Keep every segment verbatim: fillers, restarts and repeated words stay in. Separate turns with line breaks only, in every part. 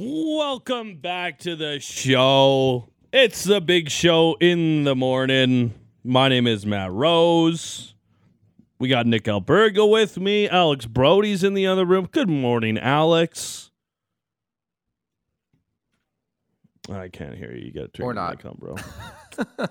Welcome back to the show. It's the big show in the morning. My name is Matt Rose. We got Nick Alberga with me. Alex Brody's in the other room. Good morning, Alex. I can't hear you. You got to turn
or
your
not.
mic on, bro.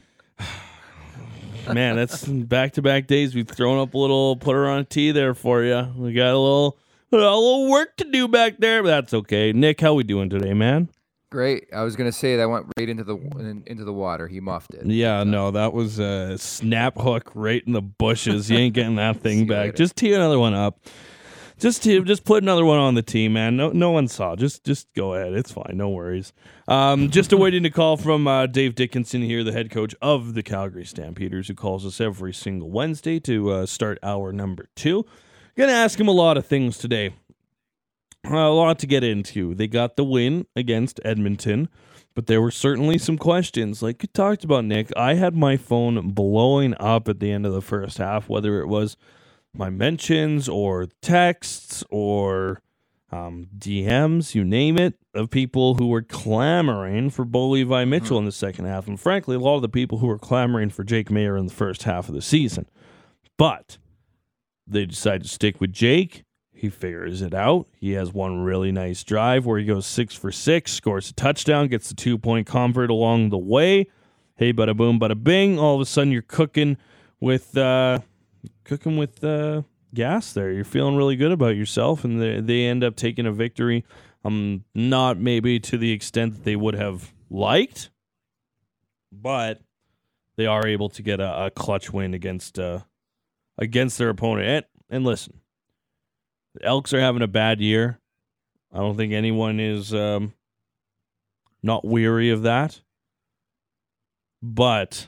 Man, that's back-to-back days. We've thrown up a little, put her on a tee there for you. We got a little, a little work to do back there, but that's okay. Nick, how we doing today, man?
Great. I was gonna say that went right into the into the water. He muffed it.
Yeah, no, that was a snap hook right in the bushes. You ain't getting that thing back.
later.
Just tee another one up. Just tee, just put another one on the tee, man. No, no one saw. Just, just go ahead. It's fine. No worries. Um, just awaiting a call from uh, Dave Dickinson here, the head coach of the Calgary Stampeders, who calls us every single Wednesday to uh, start hour number two. Gonna ask him a lot of things today. Uh, a lot to get into. They got the win against Edmonton, but there were certainly some questions. Like you talked about, Nick, I had my phone blowing up at the end of the first half, whether it was my mentions or texts or um, D Ms, you name it, of people who were clamoring for Bo Levi Mitchell in the second half. And frankly, a lot of the people who were clamoring for Jake Maier in the first half of the season. But they decided to stick with Jake. He figures it out. He has one really nice drive where he goes six for six, scores a touchdown, gets a two-point convert along the way. Hey, bada boom, bada bing. All of a sudden, you're cooking with uh, cooking with uh, gas there. You're feeling really good about yourself, and they, they end up taking a victory. Um, not maybe to the extent that they would have liked, but they are able to get a, a clutch win against uh, against their opponent. And, and listen. The Elks are having a bad year. I don't think anyone is um, not weary of that. But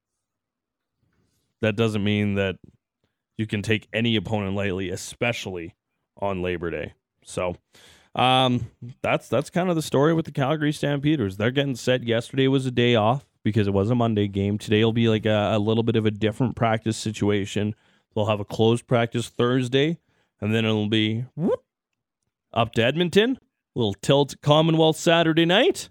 that doesn't mean that you can take any opponent lightly, especially on Labor Day. So um, that's that's kind of the story with the Calgary Stampeders. They're getting set. Yesterday was a day off because it was a Monday game. Today will be like a, a little bit of a different practice situation. They'll have a closed practice Thursday. And then it'll be whoop, up to Edmonton, little tilt Commonwealth Saturday night,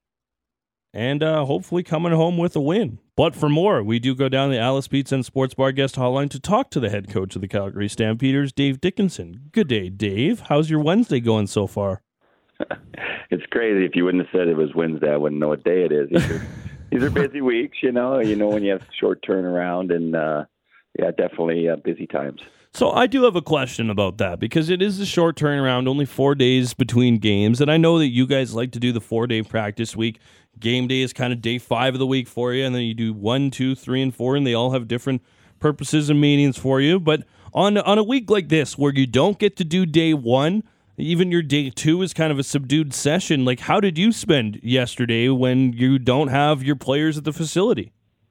and uh, hopefully coming home with a win. But for more, we do go down the Alice Pizza and Sports Bar guest hotline to talk to the head coach of the Calgary Stampeders, Dave Dickinson. Good day, Dave. How's your Wednesday going so far?
It's crazy. If you wouldn't have said it was Wednesday, I wouldn't know what day it is. These are, these are busy weeks, you know. You know when you have short turnaround, and uh, yeah, definitely uh, busy times.
So I do have a question about that because it is a short turnaround, only four days between games. And I know that you guys like to do the four-day practice week. Game day is kind of day five of the week for you. And then you do one, two, three, and four, and they all have different purposes and meanings for you. But on, on a week like this where you don't get to do day one, even your day two is kind of a subdued session. Like, how did you spend yesterday when you don't have your players at the facility?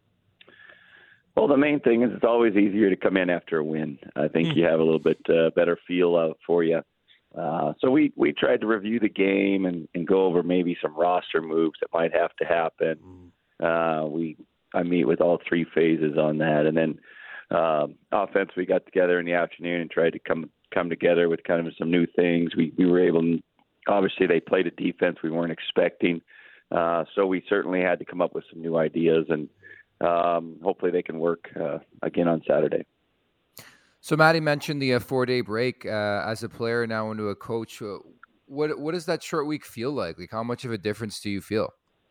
Well, the main thing is it's always easier to come in after a win. I think mm. you have a little bit uh, better feel uh, for you. Uh, so we, we tried to review the game and, and go over maybe some roster moves that might have to happen. Uh, we I meet with all three phases on that. And then uh, offense, we got together in the afternoon and tried to come come together with kind of some new things. We, we were able to – obviously they played a defense we weren't expecting. Uh, so we certainly had to come up with some new ideas, and Um, hopefully they can work uh, again on Saturday.
So Matty mentioned the uh, four-day break uh, as a player now into a coach. Uh, what what does that short week feel like? Like, how much of a difference do you feel?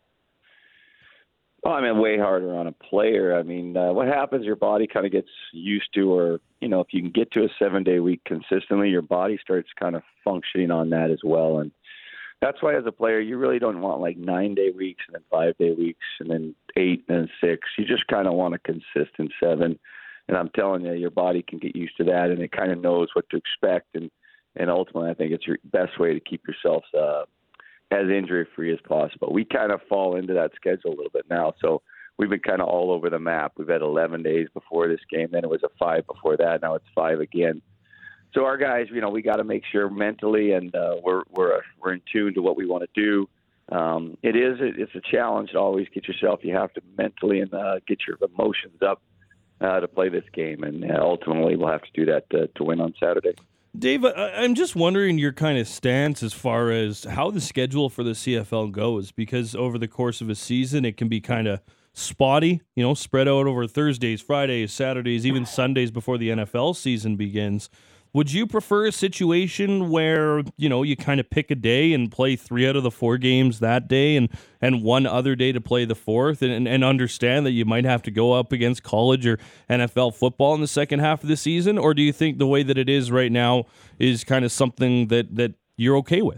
Well, I mean, way harder on a player. I mean, uh, what happens, your body kind of gets used to, or, you know, if you can get to a seven-day week consistently, your body starts kind of functioning on that as well. And that's why as a player, you really don't want like nine-day weeks and then five-day weeks and then eight and then six. You just kind of want a consistent seven. And I'm telling you, your body can get used to that, and it kind of knows what to expect. And, and ultimately, I think it's your best way to keep yourself uh, as injury-free as possible. We kind of fall into that schedule a little bit now. So we've been kind of all over the map. We've had eleven days before this game. Then it was a five before that. Now it's five again. So our guys, you know, we got to make sure mentally, and uh, we're we're we're in tune to what we want to do. Um, it is it's a challenge to always get yourself. You have to mentally and uh, get your emotions up uh, to play this game, and uh, ultimately we'll have to do that to, to win on Saturday.
Dave, I- I'm just wondering your kind of stance as far as how the schedule for the C F L goes, because over the course of a season, it can be kind of spotty, you know, spread out over Thursdays, Fridays, Saturdays, even Sundays before the N F L season begins. Would you prefer a situation where, you know, you kind of pick a day and play three out of the four games that day and, and one other day to play the fourth and, and understand that you might have to go up against college or N F L football in the second half of the season? Or do you think the way that it is right now is kind of something that, that you're okay with?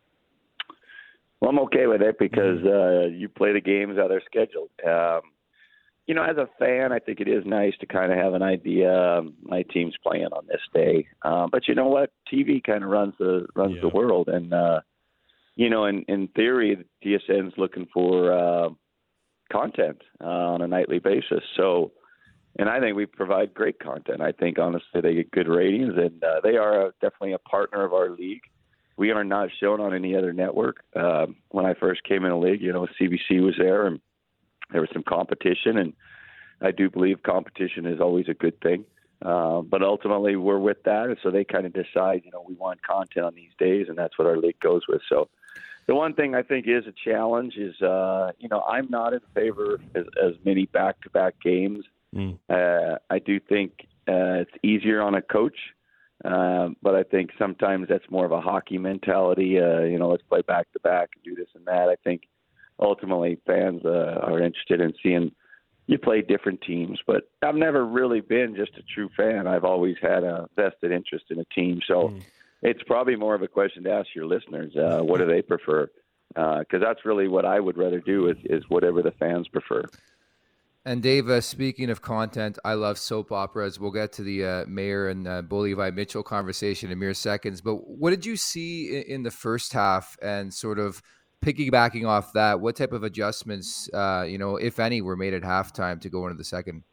Well, I'm okay with it because uh, you play the games how they're scheduled. Um, you know, as a fan, I think it is nice to kind of have an idea. Um, my team's playing on this day, um, but you know what? T V kind of runs the runs
Yeah.
the world, and uh, you know, in in theory, D S N's looking for uh, content uh, on a nightly basis. So, and I think we provide great content. I think honestly, they get good ratings, and uh, they are a, definitely a partner of our league. We are not shown on any other network. Uh, when I first came in the league, you know, C B C was there, and there was some competition, and I do believe competition is always a good thing. Uh, but ultimately, we're with that, and so they kind of decide, you know, we want content on these days, and that's what our league goes with. So the one thing I think is a challenge is, uh, you know, I'm not in favor of as, as many back-to-back games.
Mm.
Uh, I do think uh, it's easier on a coach, um, but I think sometimes that's more of a hockey mentality. Uh, you know, let's play back-to-back and do this and that. I think ultimately fans uh, are interested in seeing you play different teams, but I've never really been just a true fan. I've always had a vested interest in a team. So mm. it's probably more of a question to ask your listeners, uh, what do they prefer? Because uh, that's really what I would rather do is, is whatever the fans prefer.
And Dave, uh, speaking of content, I love soap operas. We'll get to the uh, Mayer and uh, Bo Levi Mitchell conversation in mere seconds. But what did you see in, in the first half, and sort of piggybacking off that, what type of adjustments, uh, you know, if any, were made at halftime to go into the second?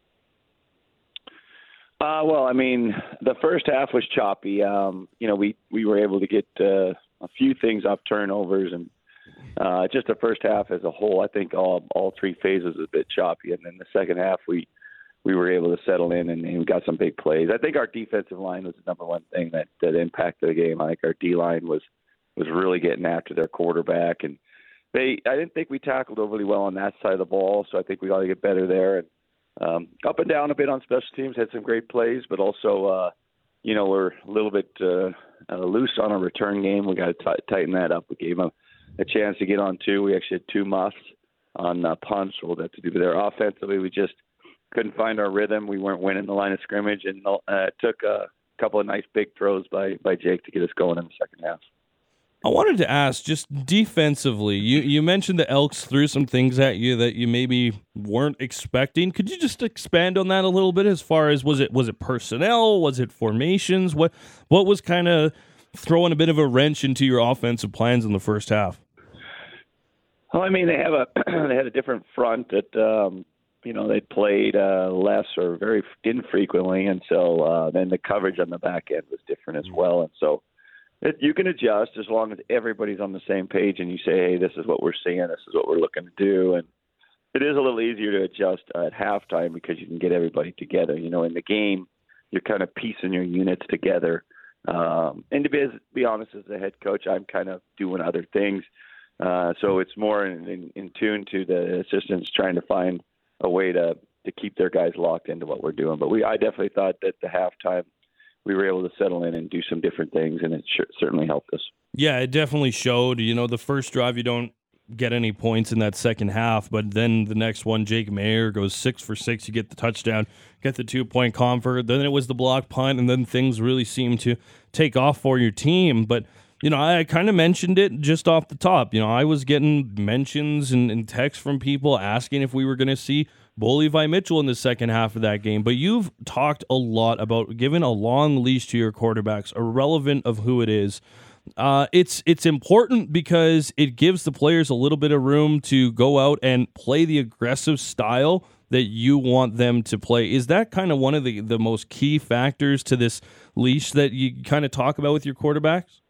Uh, well, I mean, the first half was choppy. Um, you know, we, we were able to get uh, a few things off turnovers, and uh, just the first half as a whole, I think all all three phases was a bit choppy. And then the second half, we we were able to settle in and, and got some big plays. I think our defensive line was the number one thing that, that impacted the game. I think our D-line was was really getting after their quarterback, and they I didn't think we tackled overly well on that side of the ball, so I think we got to get better there. And um, up and down a bit on special teams, had some great plays, but also uh, you know, we're a little bit uh, uh, loose on our return game. We got to t- tighten that up. We gave them a chance to get on two. We actually had two muffs on uh, punts. We'll have to do there. Offensively, we just couldn't find our rhythm. We weren't winning the line of scrimmage, and uh, it took a couple of nice big throws by by Jake to get us going in the second half.
I wanted to ask, just defensively, you, you mentioned the Elks threw some things at you that you maybe weren't expecting. Could you just expand on that a little bit as far as, was it was it personnel? Was it formations? What what was kind of throwing a bit of a wrench into your offensive plans in the first half?
Well, I mean, they have a they had a different front that, um, you know, they played uh, less or very infrequently, and so uh, then the coverage on the back end was different as well, and so It, you can adjust as long as everybody's on the same page and you say, hey, this is what we're seeing, this is what we're looking to do. And it is a little easier to adjust at halftime because you can get everybody together. You know, in the game, you're kind of piecing your units together. Um, and to be, be honest, as the head coach, I'm kind of doing other things. Uh, so it's more in, in, in tune to the assistants trying to find a way to, to keep their guys locked into what we're doing. But we, I definitely thought that the halftime, we were able to settle in and do some different things, and it sure, certainly helped us.
Yeah, it definitely showed. You know, the first drive, you don't get any points in that second half, but then the next one, Jake Mayer goes six for six. You get the touchdown, get the two-point convert. Then it was the block punt, and then things really seemed to take off for your team. But, you know, I kind of mentioned it just off the top. You know, I was getting mentions and, and texts from people asking if we were going to see Bo Levi Mitchell in the second half of that game. But you've talked a lot about giving a long leash to your quarterbacks, irrelevant of who it is. Uh, it's it's important because it gives the players a little bit of room to go out and play the aggressive style that you want them to play. Is that kind of one of the, the most key factors to this leash that you kind of talk about with your quarterbacks?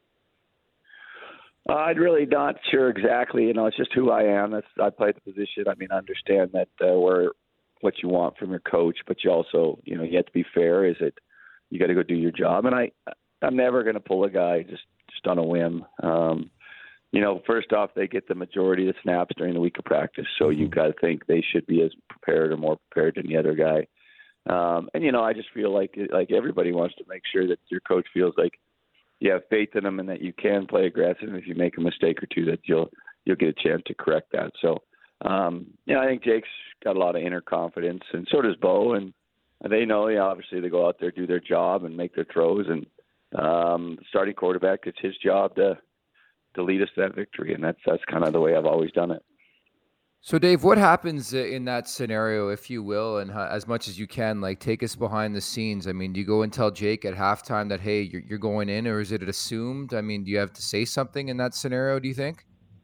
Uh, I'm really not sure exactly. You know, it's just who I am. That's, I play the position. I mean, I understand that uh, we're what you want from your coach, but you also, you know, you have to be fair. Is it you got to go do your job? And I, I'm never going to pull a guy just just on a whim. Um, you know, first off, they get the majority of the snaps during the week of practice, so mm-hmm. you've got to think they should be as prepared or more prepared than the other guy. Um, and you know, I just feel like like everybody wants to make sure that your coach feels like you have faith in them and that you can play aggressive. And if you make a mistake or two, that you'll you'll get a chance to correct that. So, um, yeah, I think Jake's got a lot of inner confidence, and so does Bo. And they know, yeah, obviously they go out there, do their job, and make their throws. And um, starting quarterback, it's his job to to lead us to that victory, and that's that's kind of the way I've always done it.
So, Dave, what happens in that scenario, if you will, and as much as you can, like, take us behind the scenes? I mean, do you go and tell Jake at halftime that, hey, you're, you're going in, or is it assumed? I mean, do you have to say something in that scenario, do you think?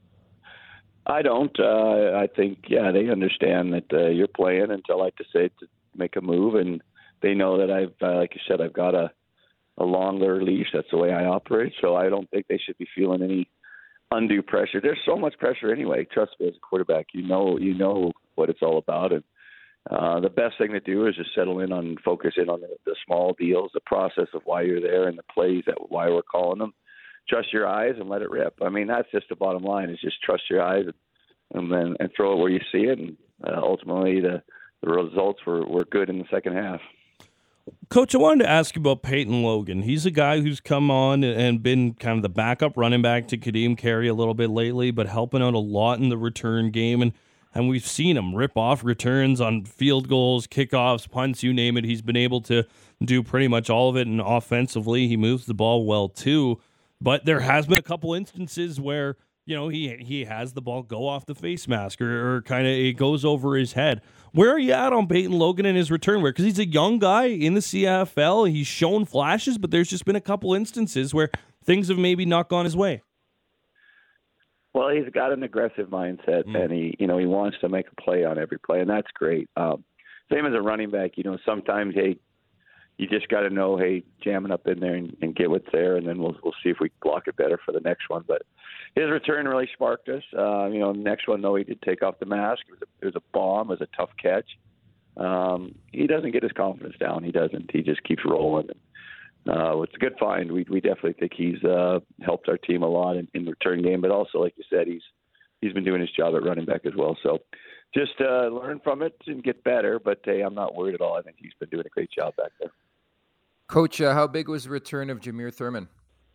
I don't. Uh, I think, yeah, they understand that uh, you're playing until I decide to make a move, and they know that I've, uh, like you said, I've got a, a longer leash. That's the way I operate, so I don't think they should be feeling any undue pressure. There's so much pressure anyway. Trust me, as a quarterback, you know you know what it's all about. And uh, the best thing to do is just settle in on, focus in on the, the small deals, the process of why you're there, and the plays that why we're calling them. Trust your eyes and let it rip. I mean, that's just the bottom line. Is just trust your eyes and, and then and throw it where you see it. And uh, ultimately, the the results were, were good in the second half.
Coach, I wanted to ask you about Peyton Logan. He's a guy who's come on and been kind of the backup running back to Kadeem Carey a little bit lately, but helping out a lot in the return game. And, and we've seen him rip off returns on field goals, kickoffs, punts, you name it. He's been able to do pretty much all of it. And offensively, he moves the ball well too. But there has been a couple instances where, you know, he he has the ball go off the face mask or, or kind of it goes over his head. Where are you at on Peyton Logan and his return work? Because he's a young guy in the C F L. He's shown flashes, but there's just been a couple instances where things have maybe not gone his way.
Well, he's got an aggressive mindset, mm. and he, you know, he wants to make a play on every play, and that's great. Um, same as a running back, you know, sometimes, hey, you just got to know, hey, jamming up in there and, and get what's there, and then we'll we'll see if we can block it better for the next one. But his return really sparked us. Uh, you know, the next one, though, he did take off the mask. It was a, it was a bomb. It was a tough catch. Um, he doesn't get his confidence down. He doesn't. He just keeps rolling. Uh, it's a good find. We we definitely think he's uh, helped our team a lot in, in the return game, but also, like you said, he's he's been doing his job at running back as well. So just uh, learn from it and get better. But hey, I'm not worried at all. I think he's been doing a great job back there.
Coach, uh, how big was the return of Jameer Thurman?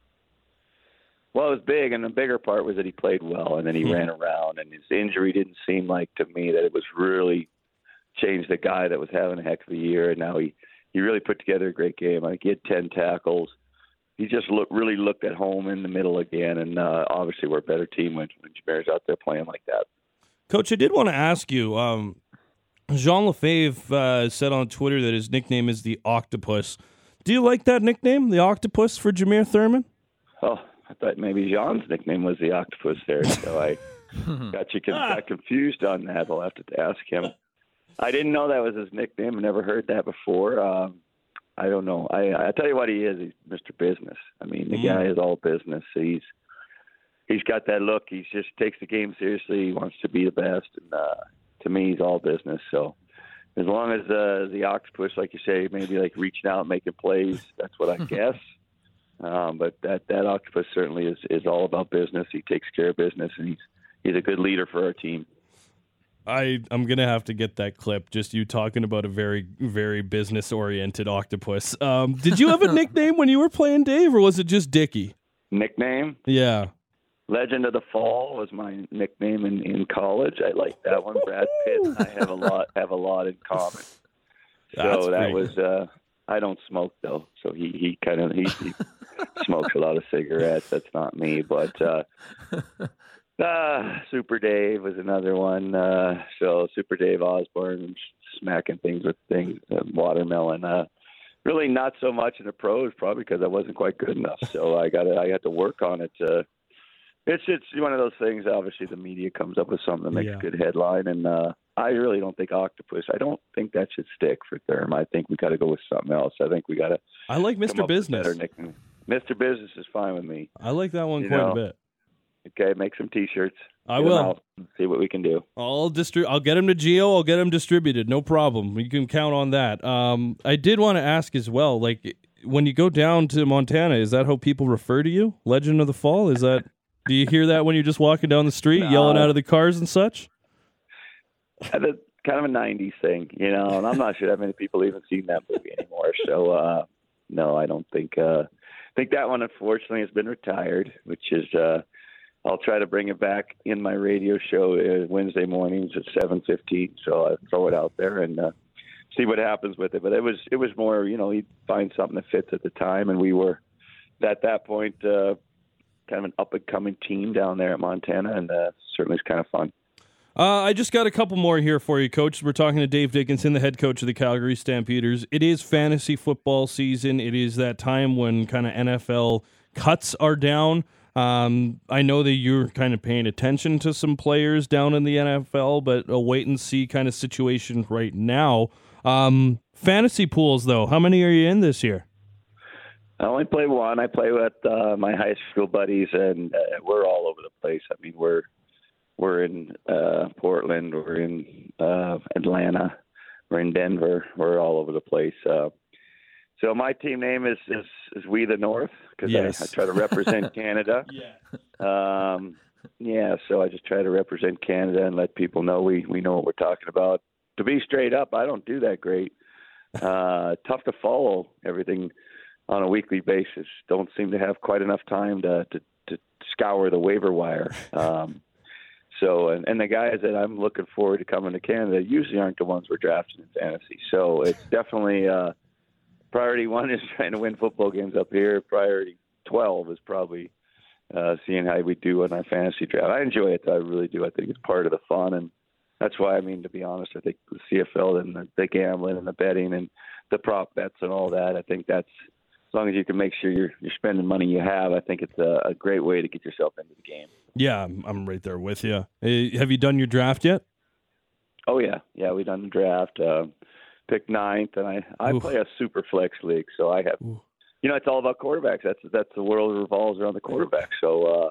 Well, it was big, and the bigger part was that he played well, and then he mm-hmm. ran around, and his injury didn't seem like to me that it was really changed the guy that was having a heck of a year, and now he, he really put together a great game. I think he had ten tackles. He just look, really looked at home in the middle again, and uh, obviously we're a better team when, when Jameer's out there playing like that.
Coach, I did want to ask you, um, Jean Lefebvre uh, said on Twitter that his nickname is the Octopus. Do you like that nickname, the Octopus, for Jameer Thurman?
Oh, I thought maybe Jean's nickname was the Octopus there, so I got you got confused on that. I'll have to ask him. I didn't know that was his nickname. I never heard that before. Um, I don't know. I I tell you what he is. He's Mister Business. I mean, the mm. guy is all business. He's he's got that look. He just takes the game seriously. He wants to be the best, and uh, to me, he's all business. So as long as uh, the Octopus, like you say, maybe like reaching out and making plays, that's what I guess. Um, but that, that Octopus certainly is, is all about business. He takes care of business, and he's he's a good leader for our team.
I, I'm going to have to get that clip, just you talking about a very, very business-oriented Octopus. Um, did you have a nickname when you were playing, Dave, or was it just Dickie?
Nickname?
Yeah.
Legend of the Fall was my nickname in, in college. I like that one. Brad Pitt and I have a lot have a lot in common. So
That's
that
great.
was uh, I don't smoke though, so he he kind of he, he smokes a lot of cigarettes. That's not me, but uh, uh, Super Dave was another one. Uh, so Super Dave Osborne, smacking things with things, uh, watermelon. Uh, really not so much in the pros, probably because I wasn't quite good enough. So I got I had to work on it. Uh, It's it's one of those things. Obviously, the media comes up with something that makes yeah. a good headline, and uh, I really don't think Octopus. I don't think that should stick for Therm. I think we got to go with something else. I think we got to.
I like Mister Business.
Mister Business is fine with me.
I like that one
you
quite
know?
a bit.
Okay, make some T-shirts.
I will.
See what we can do.
I'll distri- I'll get them to Geo. I'll get them distributed. No problem. You can count on that. Um, I did want to ask as well, like, when you go down to Montana, is that how people refer to you? Legend of the Fall? Is that? Do you hear that when you're just walking down the street,
No.
yelling out of the cars and such?
That's kind of a nineties thing, you know, and I'm not sure that many people even seen that movie anymore. So, uh, no, I don't think, uh, I think that one, unfortunately, has been retired, which is, uh, I'll try to bring it back in my radio show uh, Wednesday mornings at seven fifteen. So I throw it out there and uh, see what happens with it. But it was, it was more, you know, he'd find something that fits at the time. And we were, at that point, uh, kind of an up-and-coming team down there at Montana, and uh, certainly it's kind of fun.
Uh, I just got a couple more here for you, Coach. We're talking to Dave Dickenson, the head coach of the Calgary Stampeders. It is fantasy football season. It is that time when kind of N F L cuts are down. Um, I know that you're kind of paying attention to some players down in the N F L, but a wait-and-see kind of situation right now. Um, fantasy pools, though, how many are you in this year?
I only play one. I play with uh, my high school buddies, and uh, we're all over the place. I mean, we're we're in uh, Portland, we're in uh, Atlanta, we're in Denver, we're all over the place. Uh, so my team name is is, is We the North, because
Yes.
I, I try to represent Canada.
Yeah.
Um, yeah, so I just try to represent Canada and let people know we, we know what we're talking about. To be straight up, I don't do that great. Uh, tough to follow everything on a weekly basis. Don't seem to have quite enough time to to, to scour the waiver wire. Um, so, and, and the guys that I'm looking forward to coming to Canada usually aren't the ones we're drafting in fantasy. So it's definitely uh, priority one is trying to win football games up here. Priority twelve is probably uh, seeing how we do in our fantasy draft. I enjoy it. I really do. I think it's part of the fun, and that's why, I mean, to be honest, I think the C F L and the, the gambling and the betting and the prop bets and all that, I think that's, as long as you can make sure you're you're spending money you have, I think it's a, a great way to get yourself into the game.
Yeah, I'm, I'm right there with you. Hey, have you done your draft yet?
Oh yeah, yeah, we done the draft, uh, picked ninth, and I I
Oof.
play a super flex league, so I have,
Ooh.
you know, it's all about quarterbacks. That's that's the world revolves around the quarterback. So uh,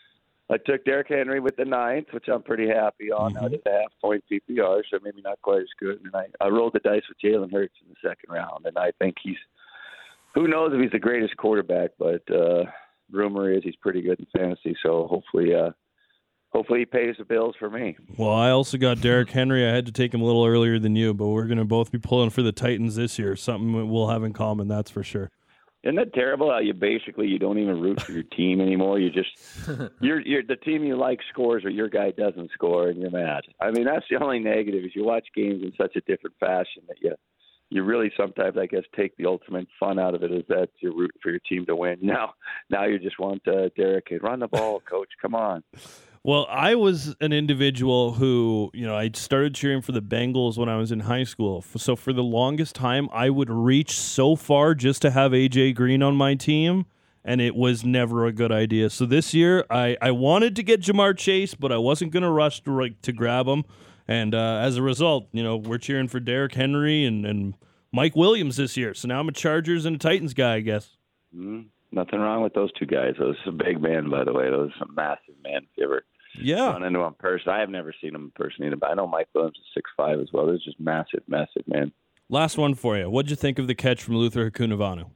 I took Derrick Henry with the ninth, which I'm pretty happy on.
Mhm.
Now I did a half point P P R, so maybe not quite as good. And I I rolled the dice with Jalen Hurts in the second round, and I think he's. Who knows if he's the greatest quarterback, but uh, rumor is he's pretty good in fantasy. So hopefully, uh, hopefully he pays the bills for me.
Well, I also got Derrick Henry. I had to take him a little earlier than you, but we're going to both be pulling for the Titans this year. Something we'll have in common, that's for sure.
Isn't that terrible? How you basically you don't even root for your team anymore. You just you're you're the team you like scores or your guy doesn't score, and you're mad. I mean, that's the only negative is you watch games in such a different fashion that you. You really sometimes, I guess, take the ultimate fun out of it is that you're rooting for your team to win. Now, now you just want uh, Derek, run the ball, coach. Come on.
Well, I was an individual who, you know, I started cheering for the Bengals when I was in high school. So for the longest time, I would reach so far just to have A J Green on my team, and it was never a good idea. So this year, I, I wanted to get Jamar Chase, but I wasn't going to rush to, like, to grab him. And uh, as a result, you know, we're cheering for Derrick Henry and, and Mike Williams this year. So now I'm a Chargers and a Titans guy, I guess.
Mm, nothing wrong with those two guys. Those are big men, by the way. Those are massive men. If you ever
Yeah.
run into them in person, I have never seen them in person either, but I know Mike Williams is six five as well. They're just massive, massive men.
Last one for you. What'd you think of the catch from Luther Hakunavanu?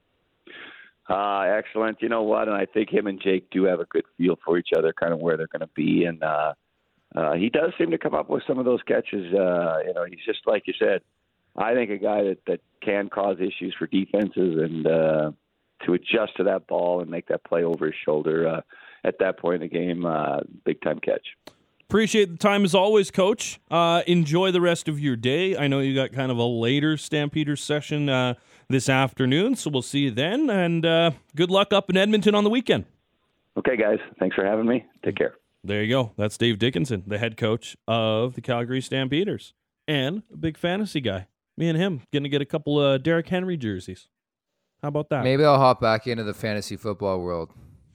Uh, excellent. You know what? And I think him and Jake do have a good feel for each other, kind of where they're going to be. And uh, uh, he does seem to come up with some of those catches. Uh, you know, he's just like you said. I think a guy that, that can cause issues for defenses and uh, to adjust to that ball and make that play over his shoulder uh, at that point in the game, uh, big-time catch.
Appreciate the time as always, Coach. Uh, enjoy the rest of your day. I know you got kind of a later Stampeders session uh, this afternoon, so we'll see you then. And uh, good luck up in Edmonton on the weekend.
Okay, guys. Thanks for having me. Take care.
There you go. That's Dave Dickenson, the head coach of the Calgary Stampeders and a big fantasy guy. Me and him going to get a couple of uh, Derrick Henry jerseys. How about that?
Maybe I'll hop back into the fantasy football world.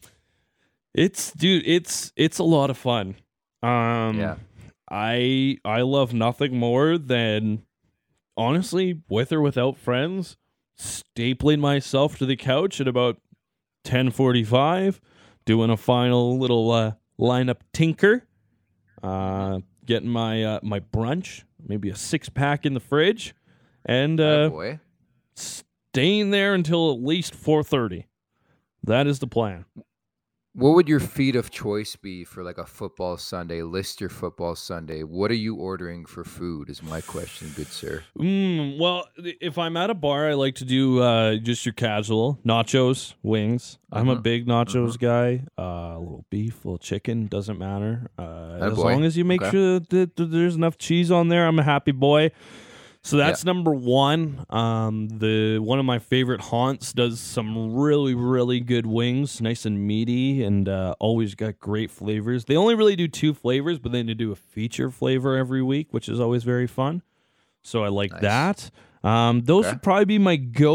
It's dude, it's it's a lot of fun. Um,
Yeah.
I I love nothing more than honestly, with or without friends, stapling myself to the couch at about ten forty-five, doing a final little uh, lineup tinker, uh, getting my uh, my brunch, maybe a six pack in the fridge, and
Oh,
uh,
boy.
staying there until at least four thirty. That is the plan.
What would your feed of choice be for like a football Sunday? List your football Sunday. What are you ordering for food is my question, good sir.
Mm, well, if I'm at a bar, I like to do uh, just your casual nachos, wings. I'm a
Mhm.
big nachos guy. Uh, a little beef, a little chicken, doesn't matter. Uh, as
boy.
long as you make
Okay.
sure that th- there's enough cheese on there, I'm a happy boy. So that's number one. Um, the one of my favorite haunts does some really, really good wings, nice and meaty, and uh, always got great flavors. They only really do two flavors, but then they do a feature flavor every week, which is always very fun. So I like
Nice.
that. Um, those
Okay.
would probably be my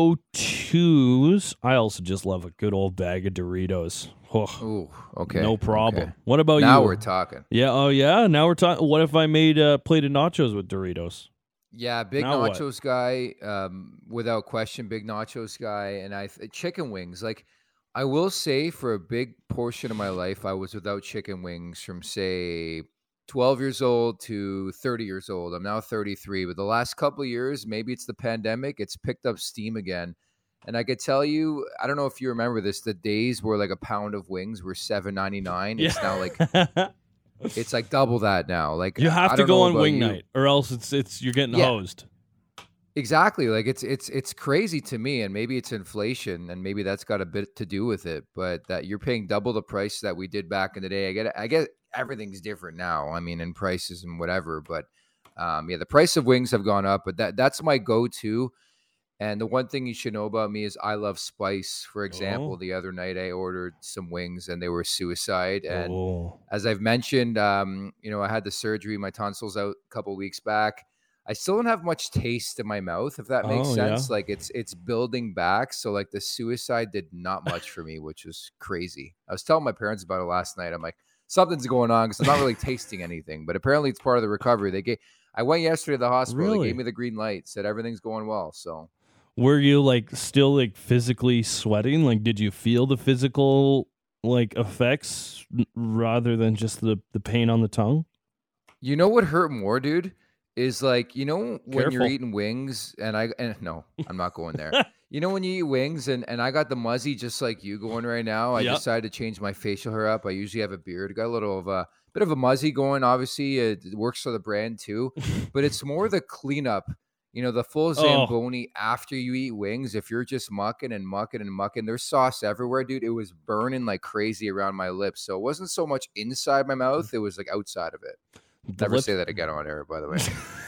go-tos. I also just love a good old bag of Doritos. Oh,
Ooh, okay.
no problem.
okay.
What about
Now
you?
we're talking.
yeah. Oh, yeah. Now we're talking. What if I made a plate of nachos with Doritos?
Yeah, big
Now what?
nachos guy, um, without question, big nachos guy, and I th- chicken wings. Like, I will say, for a big portion of my life, I was without chicken wings from say twelve years old to thirty years old. I'm now thirty-three, but the last couple of years, maybe it's the pandemic, it's picked up steam again. And I could tell you, I don't know if you remember this, the days where like a pound of wings were seven ninety-nine. It's now like it's like double that now. Like
you have
I
to
don't
go
know
on
about
wing
you.
night, or else it's it's you're getting
Yeah.
hosed.
Exactly. Like it's it's it's crazy to me, and maybe it's inflation, and maybe that's got a bit to do with it. But that you're paying double the price that we did back in the day. I get I get everything's different now. I mean, in prices and whatever. But um, yeah, the price of wings have gone up. But that that's my go-to. And the one thing you should know about me is I love spice. For example,
Oh.
the other night I ordered some wings and they were suicide. And
Oh.
as I've mentioned, um, you know, I had the surgery, my tonsils out a couple weeks back. I still don't have much taste in my mouth, if that makes
Oh, yeah.
sense. Like it's it's building back. So like the suicide did not much for me, which was crazy. I was telling my parents about it last night. I'm like, something's going on because I'm not really tasting anything. But apparently it's part of the recovery. They gave I went yesterday to the hospital. They
Really?
gave me the green light, said everything's going well. So
Were you like still like physically sweating? Like, did you feel the physical like effects n- rather than just the the pain on the tongue?
you know what hurt more, dude? Is like, you know, when you're
Careful.
eating wings and I and no, I'm not going there. You know, when you eat wings and, and I got the muzzy just like you going right now. I
Yep.
decided to change my facial hair up. I usually have a beard. Got a little of a bit of a muzzy going. Obviously, it works for the brand too. But it's more the cleanup. You know, the full
Oh.
Zamboni after you eat wings. If you're just mucking and mucking and mucking, there's sauce everywhere, dude. It was burning like crazy around my lips. So it wasn't so much inside my mouth. It was like outside of it.
The
Never
lip-
say that again on air, by the way.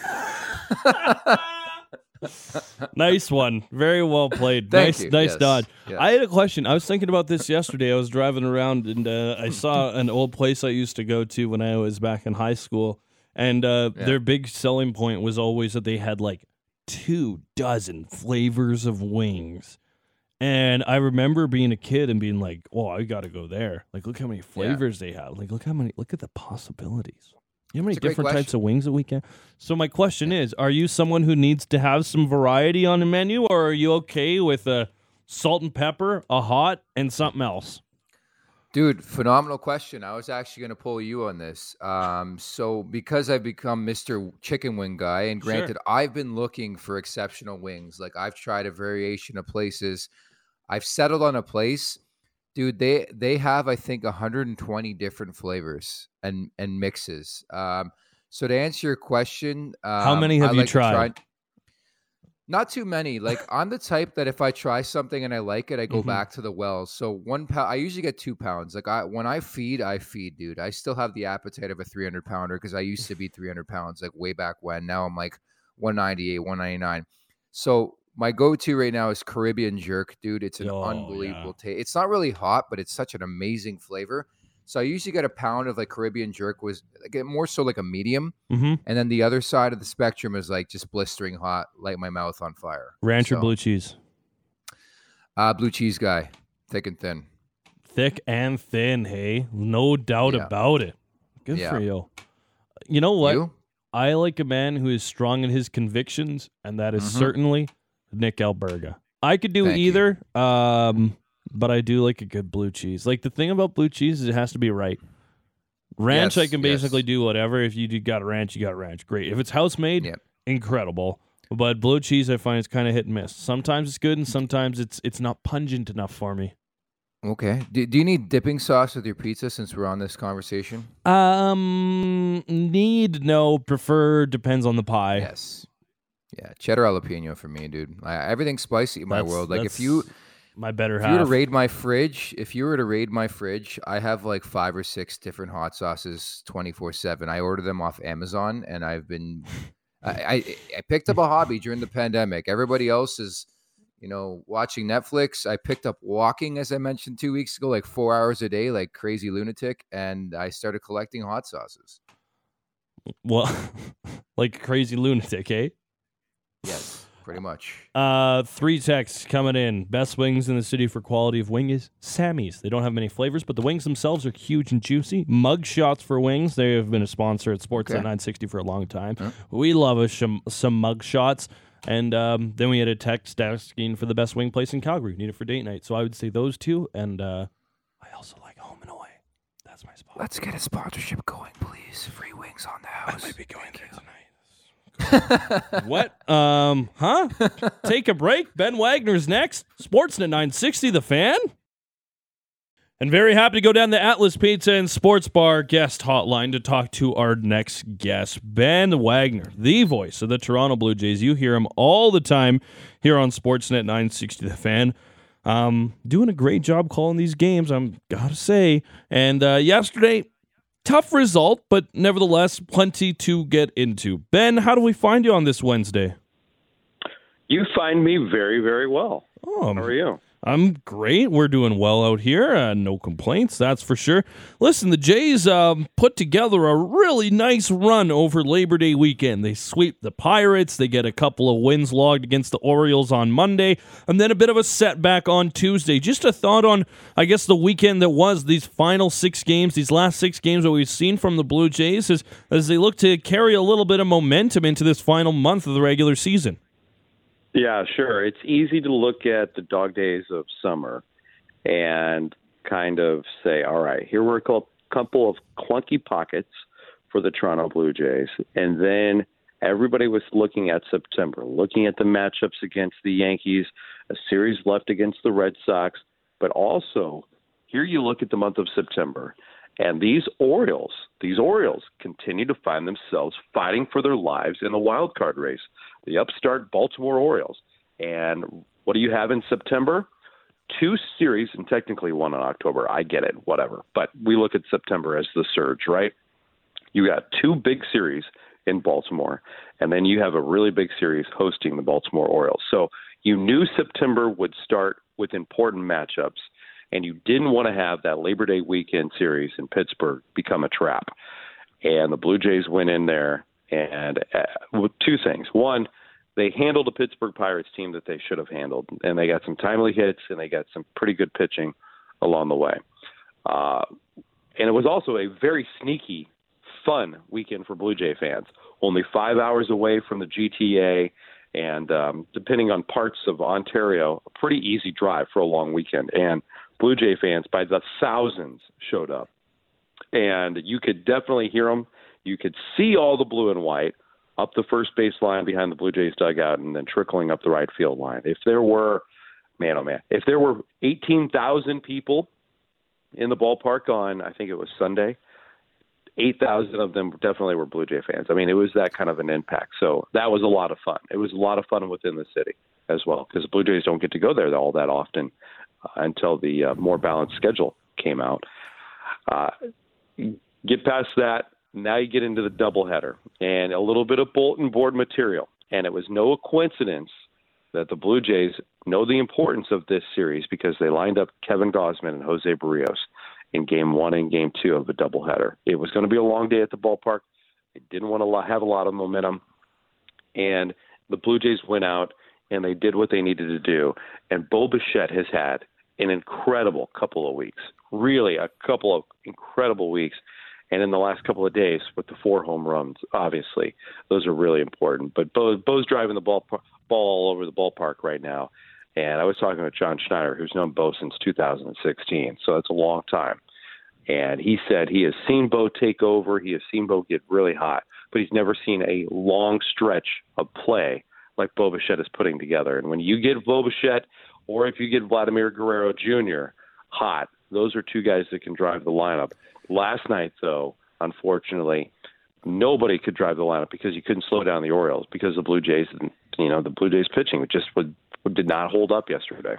Nice one. Very well played.
Thank
nice
you.
nice
Yes.
dodge.
Yes.
I had a question. I was thinking about this yesterday. I was driving around and uh, I saw an old place I used to go to when I was back in high school. And uh,
Yeah.
their big selling point was always that they had like two dozen flavors of wings. And I remember being a kid and being like, oh, I got to go there. Like, look how many flavors they have. Like, look how many, look at the possibilities. You know how many
It's a great
different types
question.
of wings that we can? So my question is, are you someone who needs to have some variety on the menu, or are you okay with a salt and pepper, a hot, and something else?
Dude, phenomenal question. I was actually going to pull you on this. Um, so because I've become Mister Chicken Wing guy, and
Sure.
granted, I've been looking for exceptional wings. Like I've tried a variation of places. I've settled on a place, dude. They they have I think one hundred twenty different flavors and and mixes. Um, so to answer your question, um,
How many have
I
you
like to try-
tried?
Not too many. Like I'm the type that if I try something and I like it, I go
Mhm.
back to the well. So one pound, I usually get two pounds. Like I, when I feed, I feed, dude. I still have the appetite of a three hundred pounder because I used to be three hundred pounds, like way back when. Now I'm like one ninety-eight, one ninety-nine. So my go-to right now is Caribbean jerk, dude. It's an
Oh,
unbelievable taste. It's not really hot, but it's such an amazing flavor. So I usually get a pound of like Caribbean jerk, was like more so like a medium.
Mm-hmm.
And then the other side of the spectrum is like just blistering hot, light my mouth on fire.
Ranch or
So,
blue cheese?
Uh, blue cheese guy, thick and thin.
Thick and thin, hey? No doubt
Yeah.
about it. Good
Yeah.
for you. You know what?
You?
I like a man who is strong in his convictions, and that is
Mhm.
certainly Nick Alberga. I could do
Thank you.
either, um, but I do like a good blue cheese. Like the thing about blue cheese is it has to be right. Ranch, I
Yes,
can basically
yes.
do whatever. If you do got ranch, you got ranch. Great. If it's house made,
Yep.
incredible. But blue cheese, I find, is kind of hit and miss. Sometimes it's good, and sometimes it's it's not pungent enough for me.
Okay. Do, do you need dipping sauce with your pizza since we're on this conversation?
Um, need, no, prefer, depends on the pie.
Yes. Yeah, cheddar jalapeno for me, dude. I, everything's spicy in my
That's-
world. Like if
that's
you
my better
if you were to
half.
raid my fridge, if you were to raid my fridge, I have like five or six different hot sauces twenty-four seven. I order them off Amazon, and I've been I, I I picked up a hobby during the pandemic. Everybody else is, you know, watching Netflix. I picked up walking, as I mentioned two weeks ago, like four hours a day, like crazy lunatic, and I started collecting hot sauces.
Well, like a crazy lunatic, eh?
Yes, pretty much.
Uh, three texts coming in. Best wings in the city for quality of wing is Sammy's. They don't have many flavors, but the wings themselves are huge and juicy. Mug Shots for Wings. They have been a sponsor at Sportsnet
Okay.
nine sixty for a long time.
Huh?
We love a sh- some Mug Shots. And um, then we had a text asking for the best wing place in Calgary. Need it for date night. So I would say those two. And uh, I also like Home and Away. That's my spot.
Let's get a sponsorship going, please. Free wings on the house.
I might be going there tonight. What? Um, huh? Take a break. Ben Wagner's next. Sportsnet nine sixty, The Fan. And very happy to go down the Atlas Pizza and Sports Bar guest hotline to talk to our next guest, Ben Wagner, the voice of the Toronto Blue Jays. You hear him all the time here on Sportsnet nine sixty, The Fan. Um, doing a great job calling these games, I'm gotta say. And uh, yesterday, tough result, but nevertheless, plenty to get into. Ben, how do we find you on this Wednesday?
You find me very, very well.
Oh,
How are you?
I'm great. We're doing well out here. Uh, no complaints, that's for sure. Listen, the Jays um, put together a really nice run over Labor Day weekend. They sweep the Pirates. They get a couple of wins logged against the Orioles on Monday, and then a bit of a setback on Tuesday. Just a thought on, I guess, the weekend that was, these final six games, these last six games that we've seen from the Blue Jays as, as they look to carry a little bit of momentum into this final month of the regular season.
Yeah, sure. It's easy to look at the dog days of summer and kind of say, all right, here were a couple of clunky pockets for the Toronto Blue Jays. And then everybody was looking at September, looking at the matchups against the Yankees, a series left against the Red Sox. But also, here you look at the month of September, and these Orioles, these Orioles continue to find themselves fighting for their lives in the wild card race. The upstart Baltimore Orioles. And what do you have in September? Two series, and technically one in October. I get it, whatever. But we look at September as the surge, right? You got two big series in Baltimore, and then you have a really big series hosting the Baltimore Orioles. So you knew September would start with important matchups, and you didn't want to have that Labor Day weekend series in Pittsburgh become a trap. And the Blue Jays went in there and uh, with two things. One, they handled a Pittsburgh Pirates team that they should have handled, and they got some timely hits, and they got some pretty good pitching along the way. Uh, and it was also a very sneaky, fun weekend for Blue Jay fans. Only five hours away from the G T A, and um, depending on parts of Ontario, a pretty easy drive for a long weekend. And Blue Jay fans, by the thousands, showed up. And you could definitely hear them. You could see all the blue and white up the first base line behind the Blue Jays dugout and then trickling up the right field line. If there were, man, oh man, if there were eighteen thousand people in the ballpark on, I think it was Sunday, eight thousand of them definitely were Blue Jay fans. I mean, it was that kind of an impact. So that was a lot of fun. It was a lot of fun within the city as well, because the Blue Jays don't get to go there all that often uh, until the uh, more balanced schedule came out. Uh, get past that. Now you get into the doubleheader and a little bit of bulletin board material. And it was no coincidence that the Blue Jays know the importance of this series because they lined up Kevin Gausman and Jose Barrios in game one and game two of the doubleheader. It was going to be a long day at the ballpark. They didn't want to have a lot of momentum. And the Blue Jays went out and they did what they needed to do. And Bo Bichette has had an incredible couple of weeks, really a couple of incredible weeks. And in the last couple of days with the four home runs, obviously, those are really important. But Bo, Bo's driving the ball, ball all over the ballpark right now. And I was talking with John Schneider, who's known Bo since two thousand sixteen. So that's a long time. And he said he has seen Bo take over. He has seen Bo get really hot. But he's never seen a long stretch of play
like Bo Bichette is putting together. And when you get Bo Bichette, or if you get Vladimir Guerrero Junior hot, those are two guys that can drive the lineup. Last night, though, unfortunately, nobody could drive the lineup because you couldn't slow down the Orioles because the Blue Jays, you know, the Blue Jays pitching just would, did not hold up yesterday.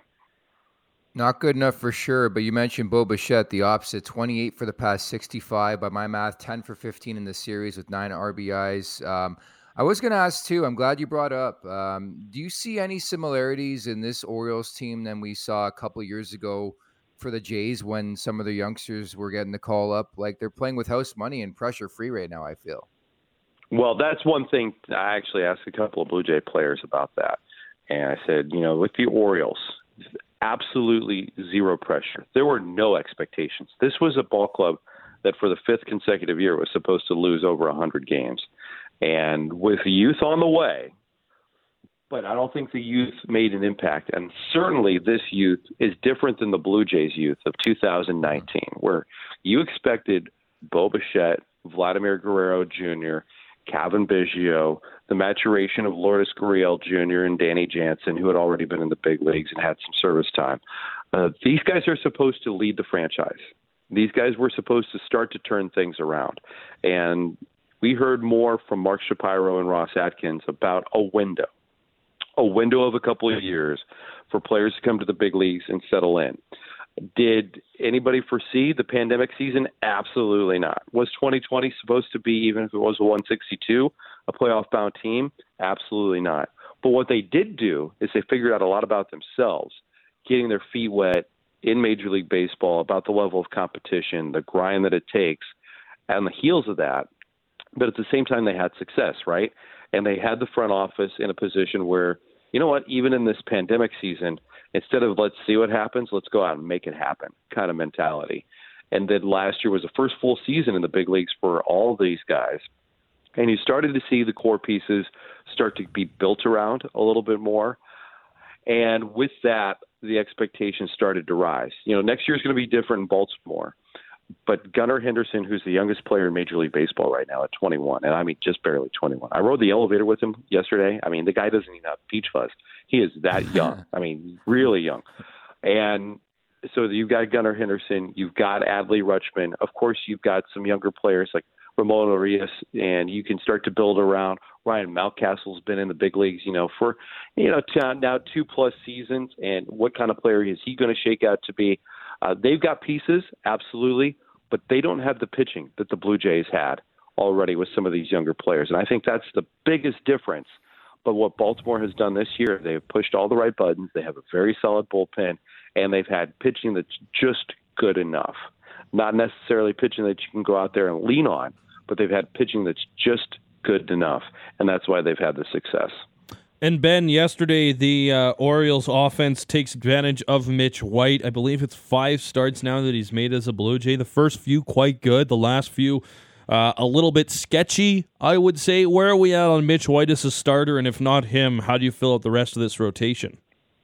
Not good enough for sure, but you mentioned Bo Bichette, the opposite, twenty-eight for the past sixty-five. By my math, ten for fifteen in the series with nine R B Is. Um, I was going to ask, too, I'm glad you brought up, um, do you see any similarities in this Orioles team than we saw a couple of years ago for the Jays when some of the youngsters were getting the call up? Like, they're playing with house money and pressure-free right now, I feel.
Well, that's one thing. I actually asked a couple of Blue Jay players about that. And I said, you know, with the Orioles, absolutely zero pressure. There were no expectations. This was a ball club that for the fifth consecutive year was supposed to lose over one hundred games. And with youth on the way, but I don't think the youth made an impact. And certainly this youth is different than the Blue Jays youth of two thousand nineteen, where you expected Bo Bichette, Vladimir Guerrero Junior, Calvin Biggio, the maturation of Lourdes Gurriel Junior and Danny Jansen, who had already been in the big leagues and had some service time. Uh, these guys are supposed to lead the franchise. These guys were supposed to start to turn things around. And we heard more from Mark Shapiro and Ross Atkins about a window, a window of a couple of years for players to come to the big leagues and settle in. Did anybody foresee the pandemic season? Absolutely not. Was twenty twenty supposed to be, even if it was a one sixty-two, a playoff-bound team? Absolutely not. But what they did do is they figured out a lot about themselves, getting their feet wet in Major League Baseball, about the level of competition, the grind that it takes, and on the heels of that. But at the same time, they had success, right? And they had the front office in a position where, you know what, even in this pandemic season, instead of let's see what happens, let's go out and make it happen kind of mentality. And then last year was the first full season in the big leagues for all these guys. And you started to see the core pieces start to be built around a little bit more. And with that, the expectations started to rise. You know, next year is going to be different in Baltimore. But Gunnar Henderson, who's the youngest player in Major League Baseball right now at twenty-one, and I mean just barely twenty-one. I rode the elevator with him yesterday. I mean, the guy doesn't even have peach fuzz. He is that young. I mean, really young. And so you've got Gunnar Henderson. You've got Adley Rutschman. Of course, you've got some younger players like Ramon Urias, and you can start to build around. Ryan Mountcastle's been in the big leagues, you know, for, you know, t- now two-plus seasons, and what kind of player is he going to shake out to be? Uh, they've got pieces, absolutely, but they don't have the pitching that the Blue Jays had already with some of these younger players. And I think that's the biggest difference. But what Baltimore has done this year, they've pushed all the right buttons. They have a very solid bullpen, and they've had pitching that's just good enough. Not necessarily pitching that you can go out there and lean on, but they've had pitching that's just good enough, and that's why they've had the success.
And Ben, yesterday the uh, Orioles offense takes advantage of Mitch White. I believe it's five starts now that he's made as a Blue Jay. The first few quite good. The last few uh, a little bit sketchy, I would say. Where are we at on Mitch White as a starter? And if not him, how do you fill out the rest of this rotation?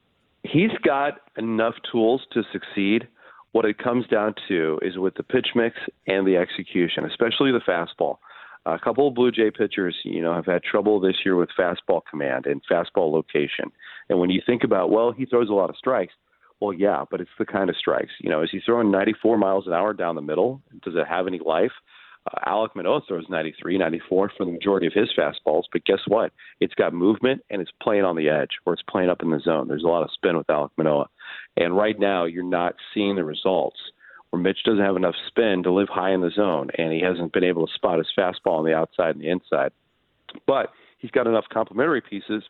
He's got enough tools to succeed. What it comes down to is with the pitch mix and the execution, especially the fastball. A couple of Blue Jay pitchers, you know, have had trouble this year with fastball command and fastball location. And when you think about, well, he throws a lot of strikes. Well, yeah, but it's the kind of strikes. You know, is he throwing ninety-four miles an hour down the middle? Does it have any life? Uh, Alek Manoah throws ninety-three, ninety-four for the majority of his fastballs. But guess what? It's got movement, and it's playing on the edge, or it's playing up in the zone. There's a lot of spin with Alek Manoah. And right now, you're not seeing the results, where Mitch doesn't have enough spin to live high in the zone, and he hasn't been able to spot his fastball on the outside and the inside. But he's got enough complementary pieces,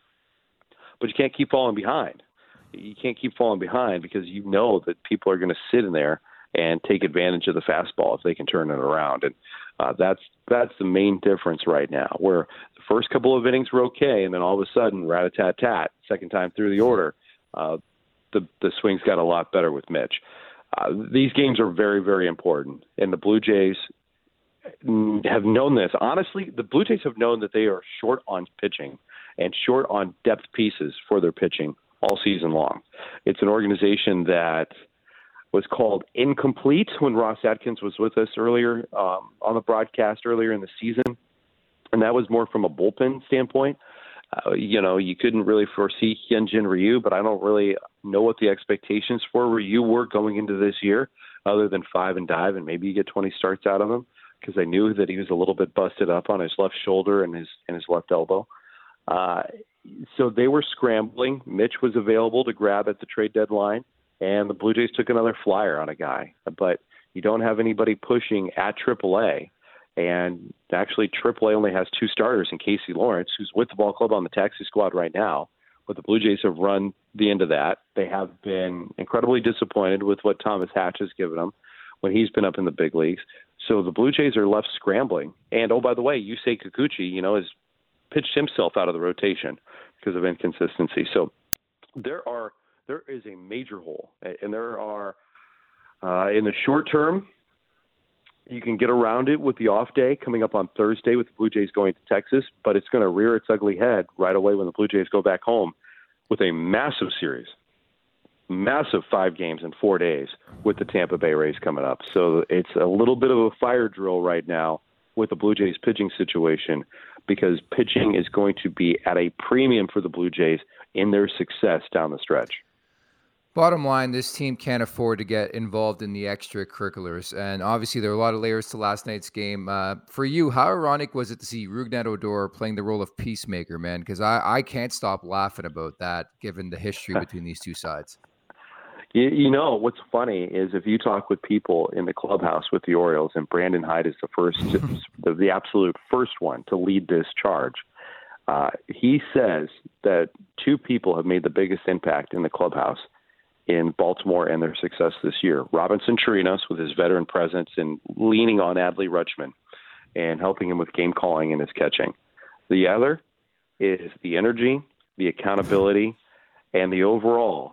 but you can't keep falling behind. You can't keep falling behind because you know that people are going to sit in there and take advantage of the fastball if they can turn it around. And uh, that's that's the main difference right now, where the first couple of innings were okay, and then all of a sudden, rat-a-tat-tat, second time through the order, uh, the, the swings got a lot better with Mitch. Uh, these games are very, very important, and the Blue Jays have known this. Honestly, the Blue Jays have known that they are short on pitching and short on depth pieces for their pitching all season long. It's an organization that was called incomplete when Ross Atkins was with us earlier um, on the broadcast earlier in the season, and that was more from a bullpen standpoint. Uh, you know, you couldn't really foresee Hyunjin Ryu, but I don't really know what the expectations for Ryu were going into this year, other than five and dive, and maybe you get twenty starts out of him, because I knew that he was a little bit busted up on his left shoulder and his and his left elbow. Uh, so they were scrambling. Mitch was available to grab at the trade deadline, and the Blue Jays took another flyer on a guy. But you don't have anybody pushing at triple A. And actually, triple A only has two starters in Casey Lawrence, who's with the ball club on the taxi squad right now. But the Blue Jays have run the end of that. They have been incredibly disappointed with what Thomas Hatch has given them when he's been up in the big leagues. So the Blue Jays are left scrambling. And, oh, by the way, Yusei Kikuchi, you know, has pitched himself out of the rotation because of inconsistency. So there are there is a major hole. And there are, uh, in the short term, you can get around it with the off day coming up on Thursday with the Blue Jays going to Texas, but it's going to rear its ugly head right away when the Blue Jays go back home with a massive series, massive five games in four days with the Tampa Bay Rays coming up. So it's a little bit of a fire drill right now with the Blue Jays pitching situation, because pitching is going to be at a premium for the Blue Jays in their success down the stretch.
Bottom line, this team can't afford to get involved in the extracurriculars. And obviously, there are a lot of layers to last night's game. Uh, for you, how ironic was it to see Rougned Odor playing the role of peacemaker, man? Because I, I can't stop laughing about that, given the history between these two sides.
You, you know, what's funny is if you talk with people in the clubhouse with the Orioles, and Brandon Hyde is the first, the, the absolute first one to lead this charge, uh, he says that two people have made the biggest impact in the clubhouse in Baltimore and their success this year. Robinson Chirinos, with his veteran presence and leaning on Adley Rutschman and helping him with game calling and his catching. The other is the energy, the accountability, and the overall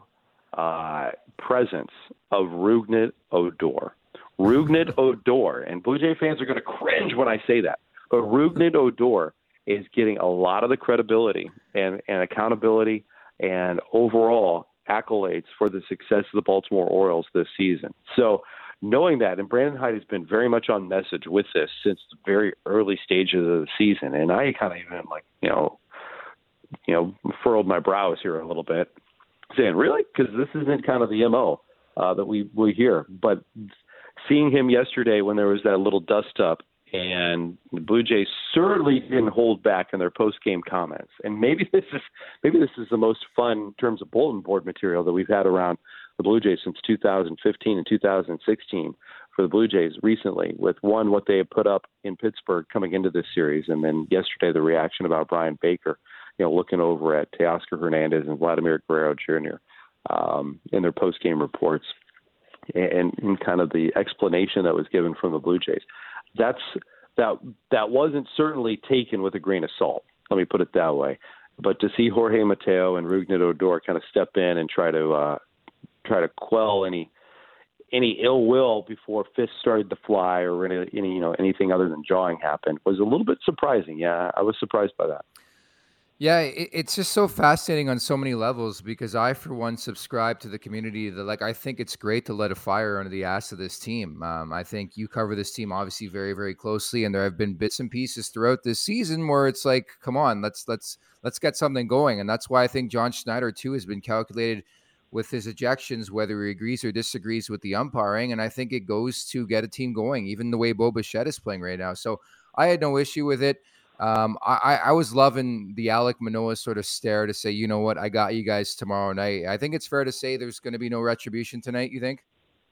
uh, presence of Rougned Odor. Rougned Odor, and Blue Jay fans are going to cringe when I say that, but Rougned Odor is getting a lot of the credibility and, and accountability and overall accolades for the success of the Baltimore Orioles this season. So knowing that, and Brandon Hyde has been very much on message with this since the very early stages of the season, and I kind of even like, you know, you know, furrowed my brows here a little bit, saying, really? Because this isn't kind of the M O uh, that we, we hear. But seeing him yesterday when there was that little dust-up, and the Blue Jays certainly didn't hold back in their post-game comments. And maybe this is maybe this is the most fun in terms of bulletin board material that we've had around the Blue Jays since two thousand fifteen and two thousand sixteen for the Blue Jays recently, with one, what they had put up in Pittsburgh coming into this series, and then yesterday the reaction about Brian Baker, you know, looking over at Teoscar Hernandez and Vladimir Guerrero Junior Um, in their post-game reports, and, and kind of the explanation that was given from the Blue Jays. That's that that wasn't certainly taken with a grain of salt. Let me put it that way. But to see Jorge Mateo and Rougned Odor kind of step in and try to uh, try to quell any any ill will before fists started to fly or any, any you know anything other than jawing happened was a little bit surprising. Yeah, I was surprised by that.
Yeah, it, it's just so fascinating on so many levels, because I, for one, subscribe to the community that, like, I think it's great to let a fire under the ass of this team. Um, I think you cover this team obviously very, very closely, and there have been bits and pieces throughout this season where it's like, come on, let's let's let's get something going. And that's why I think John Schneider too has been calculated with his ejections, whether he agrees or disagrees with the umpiring. And I think it goes to get a team going, even the way Bo Bichette is playing right now. So I had no issue with it. Um, I, I was loving the Alek Manoah sort of stare to say, you know what, I got you guys tomorrow night. I think it's fair to say there's going to be no retribution tonight, you think?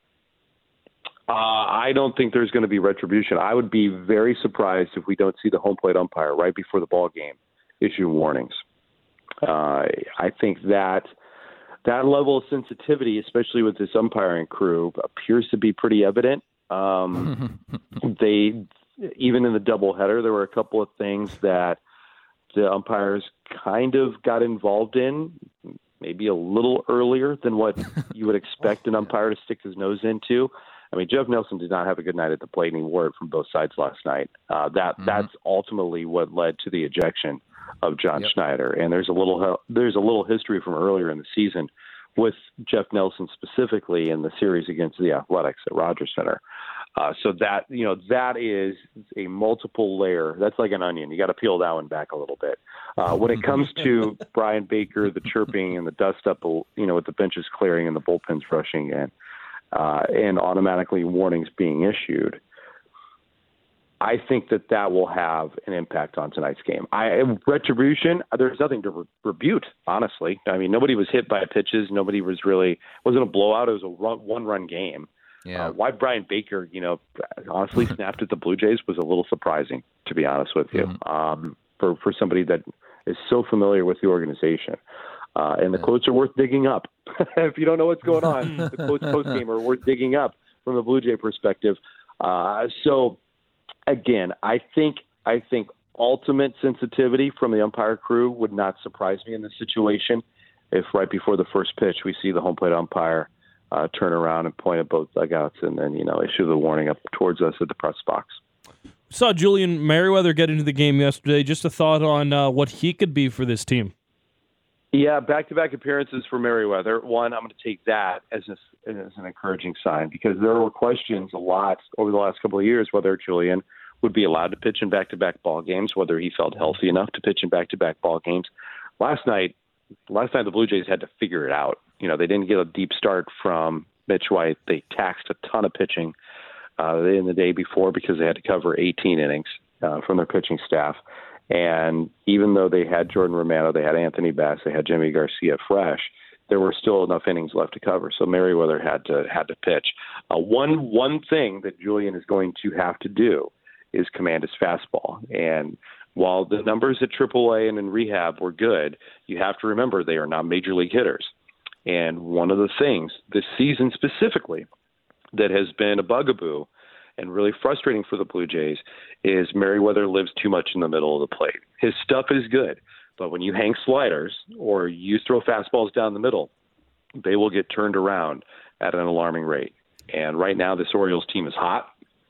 Uh, I don't think there's going to be retribution. I would be very surprised if we don't see the home plate umpire right before the ball game issue warnings. Uh, I think that that level of sensitivity, especially with this umpiring crew, appears to be pretty evident. Um, they... Even in the doubleheader, there were a couple of things that the umpires kind of got involved in, maybe a little earlier than what you would expect an umpire to stick his nose into. I mean, Jeff Nelson did not have a good night at the plate, and he wore it from both sides last night. Uh, that mm-hmm. That's ultimately what led to the ejection of John yep. Schneider. And there's a little there's a little history from earlier in the season with Jeff Nelson specifically in the series against the Athletics at Rogers Center. Uh, so that, you know, that is a multiple layer. That's like an onion. You got to peel that one back a little bit. Uh, when it comes to Brian Baker, the chirping and the dust up, you know, with the benches clearing and the bullpens rushing in, uh, and automatically warnings being issued, I think that that will have an impact on tonight's game. I retribution, there's nothing to re- rebut, honestly. I mean, nobody was hit by pitches. Nobody was really, it wasn't a blowout. It was a run, one-run game.
Yeah.
Uh, why Brian Baker, you know, honestly snapped at the Blue Jays was a little surprising, to be honest with you, mm-hmm. um, for, for somebody that is so familiar with the organization. Uh, and the yeah. quotes are worth digging up. If you don't know what's going on, the quotes post-game are worth digging up from a Blue Jay perspective. Uh, so, Again, I think I think ultimate sensitivity from the umpire crew would not surprise me in this situation if right before the first pitch we see the home plate umpire uh, turn around and point at both dugouts and then, you know, issue the warning up towards us at the press box.
Saw Julian Merryweather get into the game yesterday. Just a thought on uh, what he could be for this team.
Yeah, back-to-back appearances for Merryweather. One, I'm going to take that as, a, as an encouraging sign because there were questions a lot over the last couple of years whether Julian would be allowed to pitch in back-to-back ball games, whether he felt healthy enough to pitch in back-to-back ball games. Last night, last night the Blue Jays had to figure it out. You know, they didn't get a deep start from Mitch White. They taxed a ton of pitching uh, in the day before because they had to cover eighteen innings uh, from their pitching staff. And even though they had Jordan Romano, they had Anthony Bass, they had Jimmy Garcia fresh, there were still enough innings left to cover. So Merryweather had to had to pitch. Uh, one one thing that Julian is going to have to do is command his fastball. And while the numbers at triple A and in rehab were good, you have to remember they are not major league hitters. And one of the things this season specifically that has been a bugaboo and really frustrating for the Blue Jays is Merryweather lives too much in the middle of the plate. His stuff is good, but when you hang sliders or you throw fastballs down the middle, they will get turned around at an alarming rate. And right now this Orioles team is hot,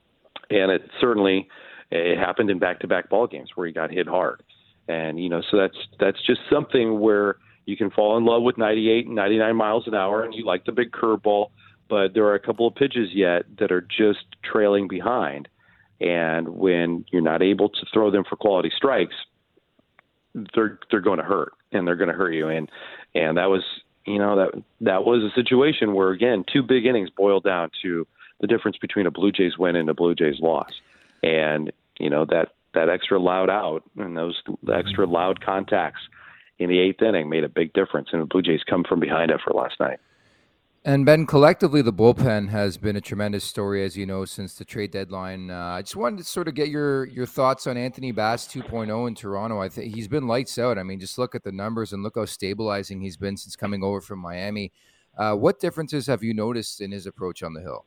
and it certainly it happened in back-to-back ball games where he got hit hard. And, you know, so that's that's just something where you can fall in love with ninety-eight and ninety-nine miles an hour, and you like the big curveball, but there are a couple of pitches yet that are just trailing behind. And when you're not able to throw them for quality strikes, they're they're going to hurt, and they're going to hurt you. And and that was, you know, that that was a situation where, again, two big innings boiled down to the difference between a Blue Jays win and a Blue Jays loss. And, you know, that, that extra loud out and those extra loud contacts in the eighth inning made a big difference, and the Blue Jays come from behind after last night.
And Ben, collectively, the bullpen has been a tremendous story, as you know, since the trade deadline. Uh, I just wanted to sort of get your your thoughts on Anthony Bass two point oh in Toronto. I think he's been lights out. I mean, just look at the numbers and look how stabilizing he's been since coming over from Miami. Uh, what differences have you noticed in his approach on the hill?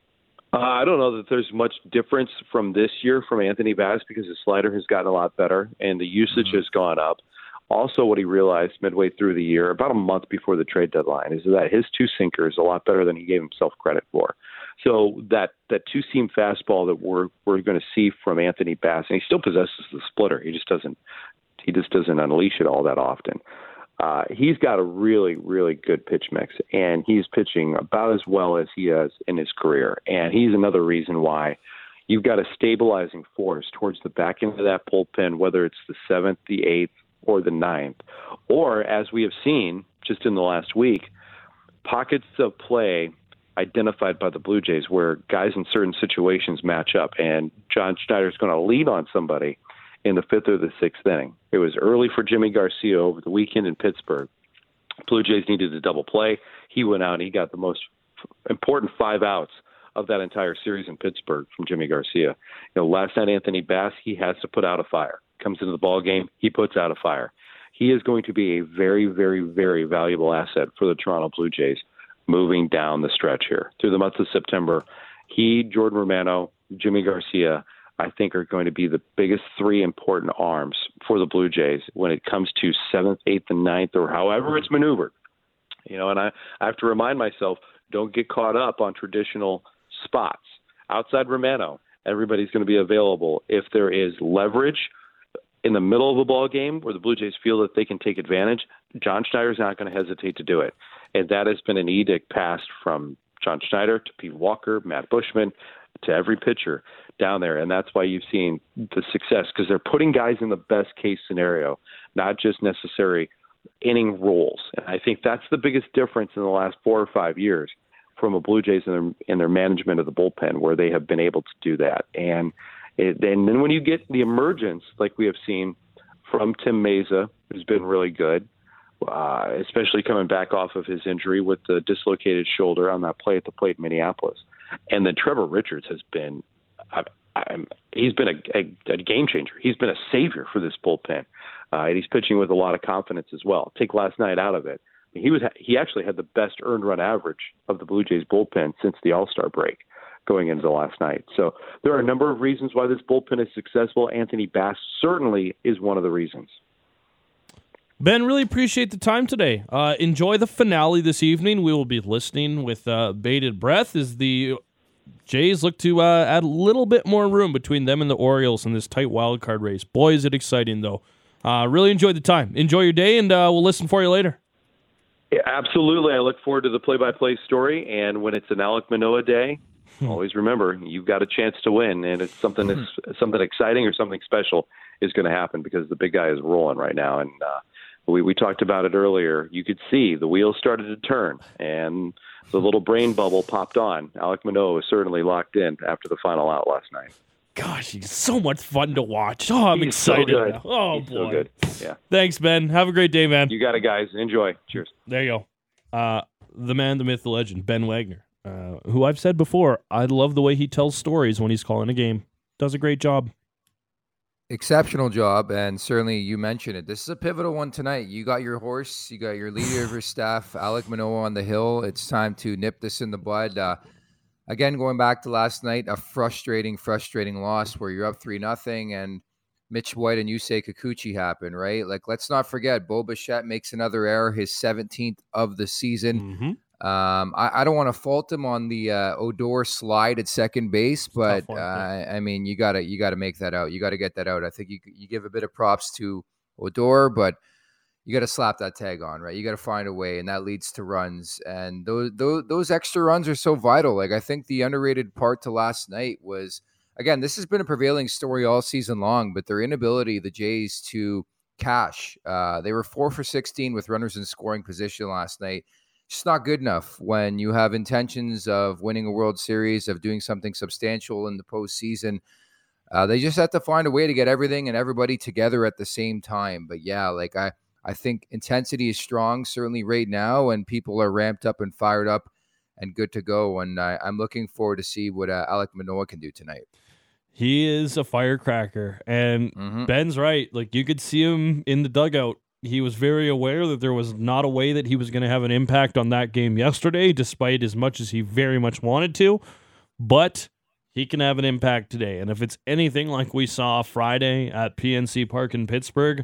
Uh, I don't know that there's much difference from this year from Anthony Bass because his slider has gotten a lot better and the usage mm-hmm. has gone up. Also, what he realized midway through the year, about a month before the trade deadline, is that his two-sinker is a lot better than he gave himself credit for. So that, that two-seam fastball that we're we're going to see from Anthony Bass, and he still possesses the splitter. He just doesn't he just doesn't unleash it all that often. Uh, he's got a really, really good pitch mix, and he's pitching about as well as he has in his career. And he's another reason why you've got a stabilizing force towards the back end of that bullpen, whether it's the seventh, the eighth, or the ninth, or as we have seen just in the last week, pockets of play identified by the Blue Jays where guys in certain situations match up, and John Schneider's going to lead on somebody in the fifth or the sixth inning. It was early for Jimmy Garcia over the weekend in Pittsburgh. Blue Jays needed a double play. He went out and he got the most important five outs of that entire series in Pittsburgh from Jimmy Garcia. You know, last night, Anthony Bass, he has to put out a fire. Comes into the ball game, he puts out a fire. He is going to be a very, very, very valuable asset for the Toronto Blue Jays moving down the stretch here. Through the month of September, he, Jordan Romano, Jimmy Garcia, I think are going to be the biggest three important arms for the Blue Jays when it comes to seventh, eighth, and ninth, or however it's maneuvered. You know, and I, I have to remind myself, don't get caught up on traditional spots. Outside Romano, everybody's going to be available. If there is leverage in the middle of a ball game where the Blue Jays feel that they can take advantage, John Schneider's not going to hesitate to do it. And that has been an edict passed from John Schneider to Pete Walker, Matt Bushman, to every pitcher down there, and that's why you've seen the success, because they're putting guys in the best case scenario, not just necessary inning roles. And I think that's the biggest difference in the last four or five years from a Blue Jays in their, in their management of the bullpen, where they have been able to do that. And it, and then when you get the emergence, like we have seen from Tim Meza, who's been really good, uh, especially coming back off of his injury with the dislocated shoulder on that play at the plate in Minneapolis. And then Trevor Richards has been, I, I'm, he's been a, a, a game changer. He's been a savior for this bullpen. Uh, and he's pitching with a lot of confidence as well. Take last night out of it. He was he actually had the best earned run average of the Blue Jays bullpen since the All-Star break going into last night. So there are a number of reasons why this bullpen is successful. Anthony Bass certainly is one of the reasons.
Ben, really appreciate the time today. Uh, enjoy the finale this evening. We will be listening with uh, bated breath as the Jays look to uh, add a little bit more room between them and the Orioles in this tight wild card race. Boy, is it exciting, though. Uh, really enjoyed the time. Enjoy your day, and uh, we'll listen for you later.
Yeah, absolutely. I look forward to the play-by-play story, and when it's an Alek Manoah day, always remember you've got a chance to win, and it's something that's something exciting or something special is going to happen, because the big guy is rolling right now. And uh, we we talked about it earlier. You could see the wheels started to turn, and the little brain bubble popped on. Alek Manoah was certainly locked in after the final out last night.
Gosh, he's so much fun to watch. Oh, I'm
He's
excited.
So good.
Now. Oh,
He's
boy.
So good. Yeah.
Thanks, Ben. Have a great day, man.
You got it, guys. Enjoy. Cheers.
There you go. Uh, the man, the myth, the legend, Ben Wagner, uh, who I've said before, I love the way he tells stories when he's calling a game. Does a great job.
Exceptional job, and certainly you mentioned it. This is a pivotal one tonight. You got your horse, you got your leader of your staff, Alek Manoah, on the hill. It's time to nip this in the bud. Uh, again, going back to last night, a frustrating, frustrating loss where you're up three nothing, and Mitch White and Yusei Kikuchi happen, right? Like, let's not forget, Bo Bichette makes another error, his seventeenth of the season.
Mm-hmm.
Um, I, I don't want to fault him on the uh, Odor slide at second base, but
one,
uh,
yeah.
I mean, you gotta you gotta make that out. You gotta get that out. I think you you give a bit of props to Odor, but you gotta slap that tag on, right? You gotta find a way, and that leads to runs. And those those those extra runs are so vital. Like, I think the underrated part to last night was, again, this has been a prevailing story all season long, but their inability, the Jays, to cash. Uh, they were four for sixteen with runners in scoring position last night. Just not good enough when you have intentions of winning a World Series, of doing something substantial in the postseason. Uh, they just have to find a way to get everything and everybody together at the same time. But yeah, like I, I think intensity is strong, certainly right now, and people are ramped up and fired up and good to go. And I, I'm looking forward to see what uh, Alek Manoah can do tonight.
He is a firecracker, and
Mm-hmm.
Ben's right. Like, you could see him in the dugout. He was very aware that there was not a way that he was going to have an impact on that game yesterday, despite as much as he very much wanted to. But he can have an impact today. And if it's anything like we saw Friday at P N C Park in Pittsburgh,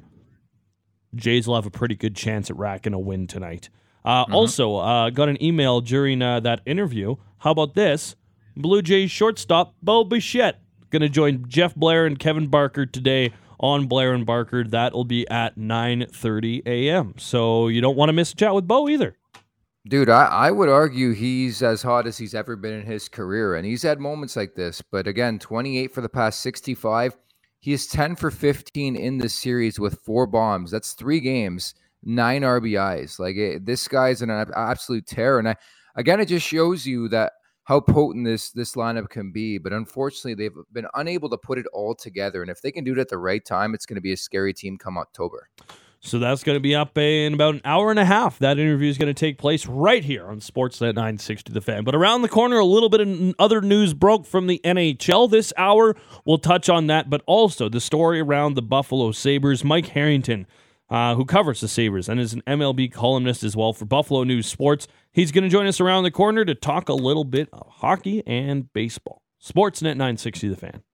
Jays will have a pretty good chance at racking a win tonight. Uh,
Mm-hmm.
Also, uh, got an email during uh, that interview. How about this? Blue Jays shortstop Bo Bichette going to join Jeff Blair and Kevin Barker today on Blair and Barker. That'll be at nine thirty a.m. So you don't want to miss a chat with Bo either.
Dude, I, I would argue he's as hot as he's ever been in his career, and he's had moments like this. But again, twenty-eight for the past sixty-five. He is ten for fifteen in this series with four bombs. That's three games, nine R B Is. Like, it, this guy's an absolute terror. And I, again, it just shows you that how potent this this lineup can be. But unfortunately, they've been unable to put it all together. And if they can do it at the right time, it's going to be a scary team come October.
So that's going to be up in about an hour and a half. That interview is going to take place right here on Sportsnet nine sixty The Fan. But around the corner, a little bit of other news broke from the N H L this hour. We'll touch on that, but also the story around the Buffalo Sabres. Mike Harrington, uh, who covers the Sabres and is an M L B columnist as well for Buffalo News Sports, he's going to join us around the corner to talk a little bit of hockey and baseball. Sportsnet nine sixty The Fan.